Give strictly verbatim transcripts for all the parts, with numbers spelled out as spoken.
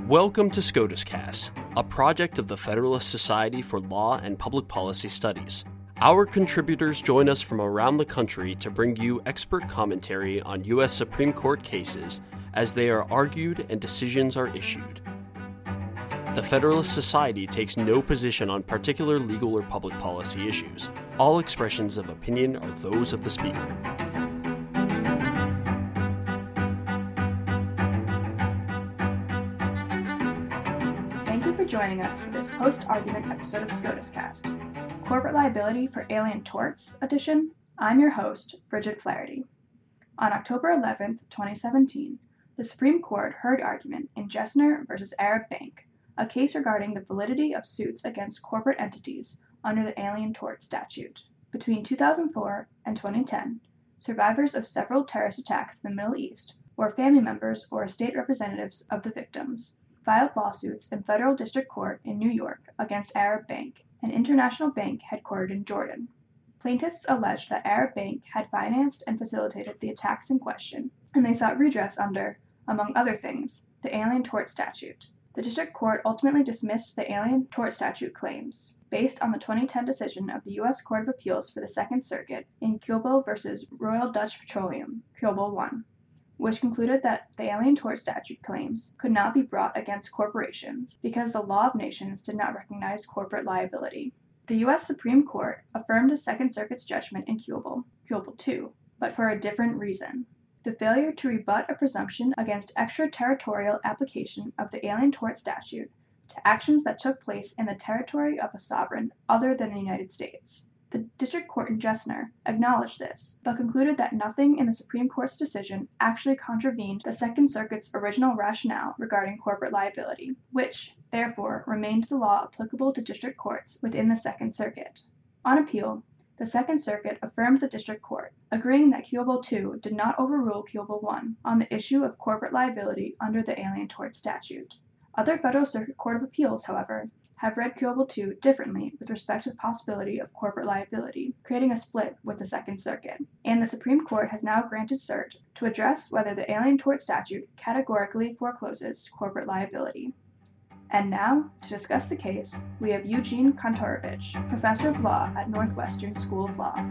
Welcome to SCOTUScast, a project of the Federalist Society for Law and Public Policy Studies. Our contributors join us from around the country to bring you expert commentary on U S Supreme Court cases as they are argued and decisions are issued. The Federalist Society takes no position on particular legal or public policy issues. All expressions of opinion are those of the speaker. Thank you for joining us for this post-argument episode of SCOTUScast, Corporate Liability for Alien Torts edition. I'm your host, Bridget Flaherty. On October eleventh, twenty seventeen, the Supreme Court heard argument in Gessner v. Arab Bank, a case regarding the validity of suits against corporate entities under the Alien Tort Statute. Between two thousand four and twenty ten, survivors of several terrorist attacks in the Middle East, or family members or estate representatives of the victims, filed lawsuits in federal district court in New York against Arab Bank, an international bank headquartered in Jordan. Plaintiffs alleged that Arab Bank had financed and facilitated the attacks in question, and they sought redress under, among other things, the Alien Tort Statute. The district court ultimately dismissed the Alien Tort Statute claims, based on the twenty ten decision of the U S Court of Appeals for the Second Circuit in Kuebel v. Royal Dutch Petroleum, Kuebel one, which concluded that the Alien Tort Statute claims could not be brought against corporations because the law of nations did not recognize corporate liability. The U S Supreme Court affirmed the Second Circuit's judgment in Kuebel, Kuebel two, but for a different reason. The failure to rebut a presumption against extraterritorial application of the Alien Tort Statute to actions that took place in the territory of a sovereign other than the United States. The district court in Gessner acknowledged this, but concluded that nothing in the Supreme Court's decision actually contravened the Second Circuit's original rationale regarding corporate liability, which, therefore, remained the law applicable to district courts within the Second Circuit. On appeal, the Second Circuit affirmed the district court, agreeing that Kuebel two did not overrule Kuebel one on the issue of corporate liability under the Alien Tort Statute. Other Federal Circuit Court of Appeals, however, have read Kuebel two differently with respect to the possibility of corporate liability, creating a split with the Second Circuit. And the Supreme Court has now granted cert to address whether the Alien Tort Statute categorically forecloses corporate liability. And now, to discuss the case, we have Eugene Kantorovich, professor of law at Northwestern School of Law.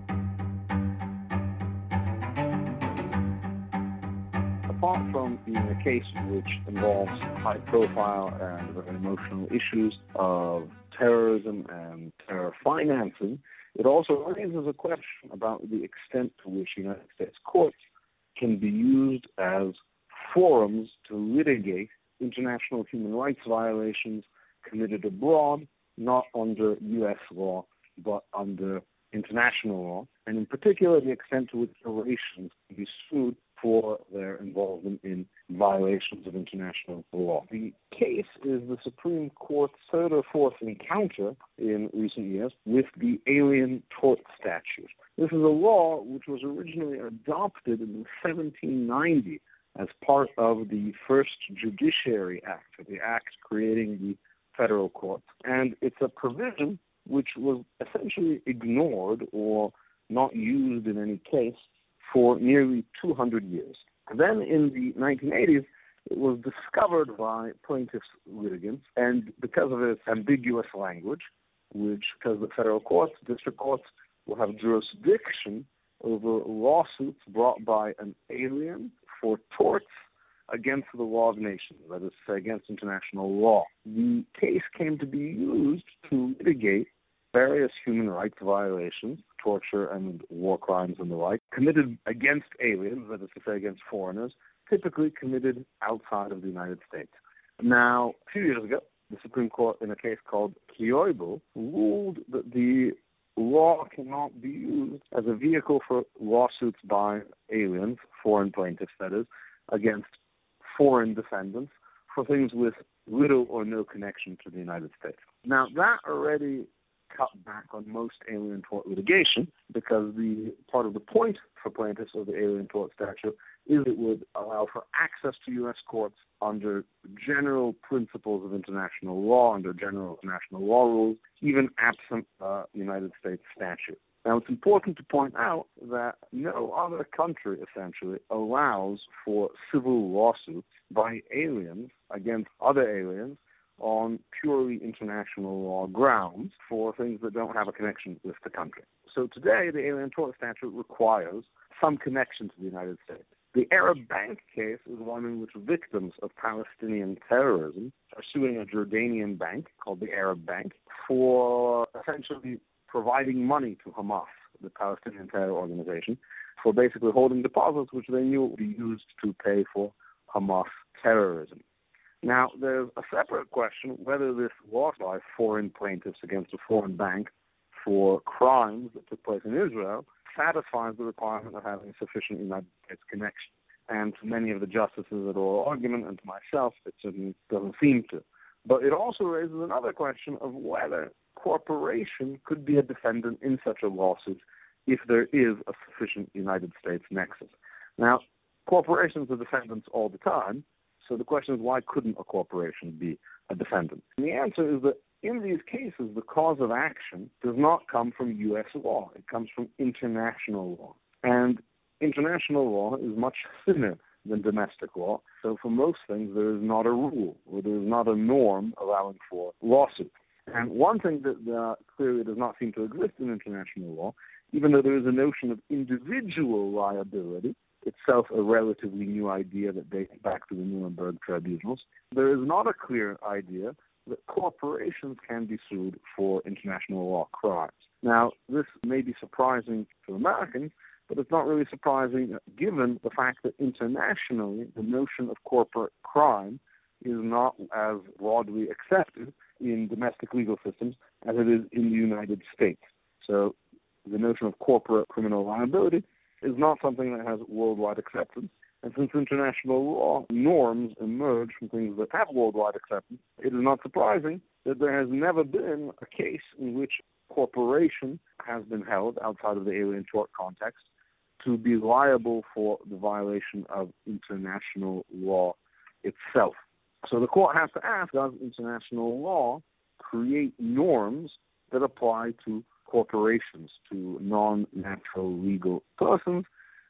Apart from being a case which involves high-profile and very emotional issues of terrorism and terror financing, it also raises a question about the extent to which United States courts can be used as forums to litigate international human rights violations committed abroad, not under U S law, but under international law, and in particular the extent to which corporations can be sued for their involvement in violations of international law. The case is the Supreme Court's third or fourth encounter in recent years with the Alien Tort Statute. This is a law which was originally adopted in seventeen ninety as part of the first Judiciary Act, the act creating the federal courts. And it's a provision which was essentially ignored or not used in any case for nearly two hundred years. Then in the nineteen eighties, it was discovered by plaintiffs' litigants, and because of its ambiguous language, which, because the federal courts, district courts, will have jurisdiction over lawsuits brought by an alien for torts against the law of nations, that is to say, against international law. The case came to be used to litigate various human rights violations, torture and war crimes and the like, committed against aliens, that is to say, against foreigners, typically committed outside of the United States. Now, a few years ago, the Supreme Court, in a case called Kuebel, ruled that the law cannot be used as a vehicle for lawsuits by aliens, foreign plaintiffs, that is, against foreign defendants for things with little or no connection to the United States. Now, that already cut back on most alien tort litigation because the part of the point for plaintiffs of the Alien Tort Statute is it would allow for access to U S courts under general principles of international law, under general international law rules, even absent uh, United States statute. Now, it's important to point out that no other country, essentially, allows for civil lawsuits by aliens against other aliens on purely international law grounds for things that don't have a connection with the country. So today, the Alien Tort Statute requires some connection to the United States. The Arab Bank case is one in which victims of Palestinian terrorism are suing a Jordanian bank called the Arab Bank for essentially providing money to Hamas, the Palestinian terror organization, for basically holding deposits which they knew would be used to pay for Hamas terrorism. Now, there's a separate question whether this lawsuit by foreign plaintiffs against a foreign bank for crimes that took place in Israel satisfies the requirement of having sufficient United States connection. And to many of the justices at oral argument, and to myself, it certainly doesn't seem to. But it also raises another question of whether corporation could be a defendant in such a lawsuit if there is a sufficient United States nexus. Now, corporations are defendants all the time, so the question is, why couldn't a corporation be a defendant? And the answer is that in these cases, the cause of action does not come from U S law. It comes from international law. And international law is much thinner than domestic law. So for most things, there is not a rule, or there is not a norm allowing for lawsuits. And one thing that uh, clearly does not seem to exist in international law, even though there is a notion of individual liability, itself a relatively new idea that dates back to the Nuremberg tribunals, there is not a clear idea that corporations can be sued for international law crimes. Now, this may be surprising to Americans, but it's not really surprising given the fact that internationally the notion of corporate crime is not as broadly accepted in domestic legal systems as it is in the United States. So the notion of corporate criminal liability is not something that has worldwide acceptance. And since international law norms emerge from things that have worldwide acceptance, it is not surprising that there has never been a case in which corporation has been held outside of the alien tort context to be liable for the violation of international law itself. So the court has to ask, does international law create norms that apply to corporations, to non-natural legal persons?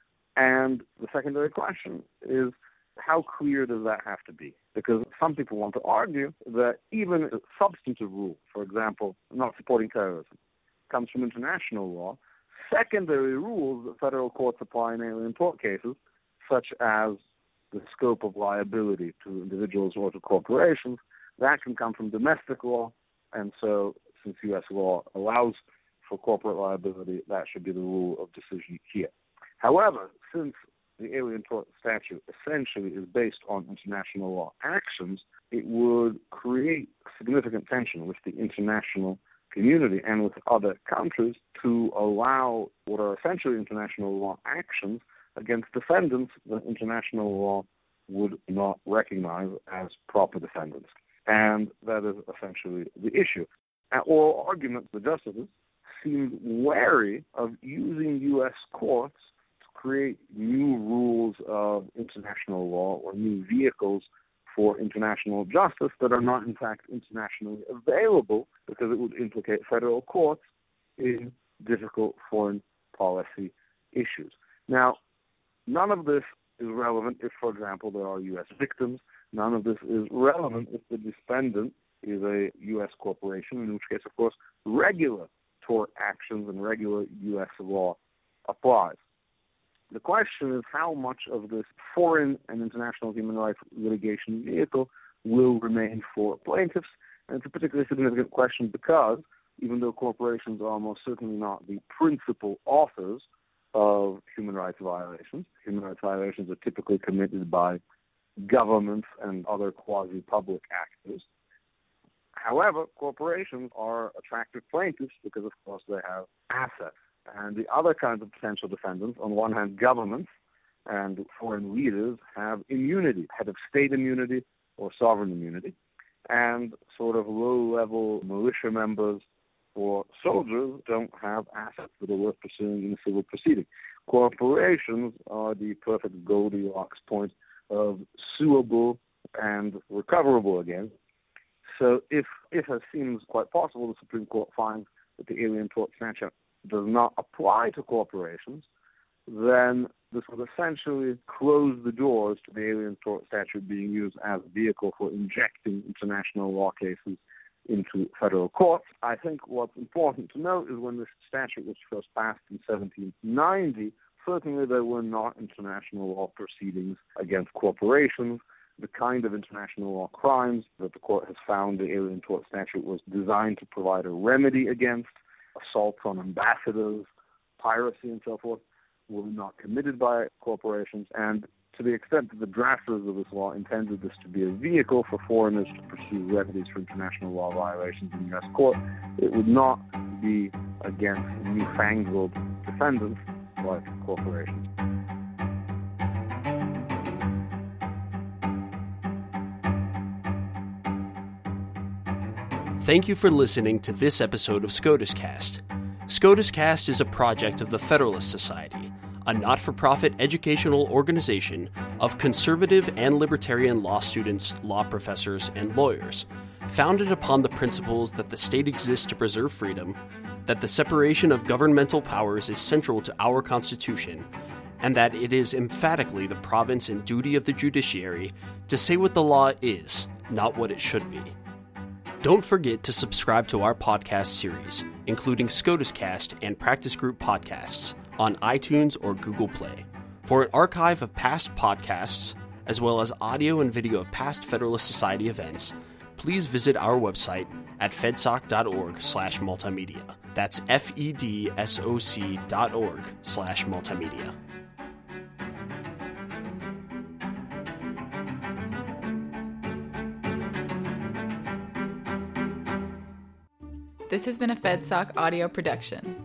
And the secondary question is, how clear does that have to be? Because some people want to argue that even a substantive rule, for example, not supporting terrorism, comes from international law. Secondary rules that federal courts apply in alien tort cases, such as the scope of liability to individuals or to corporations, that can come from domestic law. And so since U S law allows for corporate liability, that should be the rule of decision here. However, since the Alien Tort Statute essentially is based on international law actions, it would create significant tension with the international community and with other countries to allow what are essentially international law actions against defendants that international law would not recognize as proper defendants. And that is essentially the issue. At oral argument, the justices seemed wary of using U S courts create new rules of international law or new vehicles for international justice that are not, in fact, internationally available, because it would implicate federal courts in difficult foreign policy issues. Now, none of this is relevant if, for example, there are U S victims. None of this is relevant if the defendant is a U S corporation, in which case, of course, regular tort actions and regular U S law applies. The question is how much of this foreign and international human rights litigation vehicle will remain for plaintiffs. And it's a particularly significant question because even though corporations are almost certainly not the principal authors of human rights violations, human rights violations are typically committed by governments and other quasi-public actors. However, corporations are attractive plaintiffs because, of course, they have assets. And the other kinds of potential defendants, on one hand, governments and foreign leaders have immunity, head of state immunity or sovereign immunity, and sort of low-level militia members or soldiers don't have assets that are worth pursuing in a civil proceeding. Corporations are the perfect Goldilocks point of suable and recoverable again. So if, if it seems quite possible, the Supreme Court finds that the Alien Tort Statute does not apply to corporations, then this would essentially close the doors to the Alien Tort Statute being used as a vehicle for injecting international law cases into federal courts. I think what's important to note is when this statute was first passed in seventeen ninety, certainly there were not international law proceedings against corporations. The kind of international law crimes that the court has found the Alien Tort Statute was designed to provide a remedy against, assaults on ambassadors, piracy and so forth, were not committed by corporations, and to the extent that the drafters of this law intended this to be a vehicle for foreigners to pursue remedies for international law violations in the U S court, it would not be against newfangled defendants like corporations. Thank you for listening to this episode of SCOTUS Cast. SCOTUS Cast is a project of the Federalist Society, a not-for-profit educational organization of conservative and libertarian law students, law professors, and lawyers, founded upon the principles that the state exists to preserve freedom, that the separation of governmental powers is central to our Constitution, and that it is emphatically the province and duty of the judiciary to say what the law is, not what it should be. Don't forget to subscribe to our podcast series, including SCOTUS Cast and Practice Group podcasts, on iTunes or Google Play. For an archive of past podcasts, as well as audio and video of past Federalist Society events, please visit our website at fedsoc.org slash multimedia. That's F-E-D-S-O-C dot org slash multimedia. This has been a FedSoc audio production.